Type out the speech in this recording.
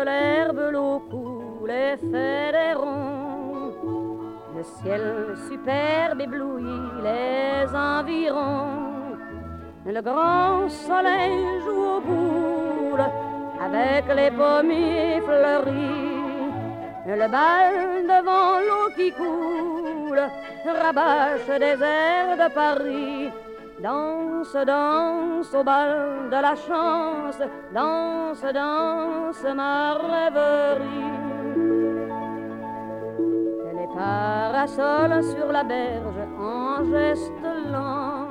l'herbe, l'eau coule et fait des ronds. Le ciel superbe éblouit les environs. Le grand soleil joue au boule avec les pommiers fleuris. Le bal devant l'eau qui coule rabâche des airs de Paris. Danse, danse au bal de la chance, danse, danse ma rêverie. Les parasols sur la berge en geste lent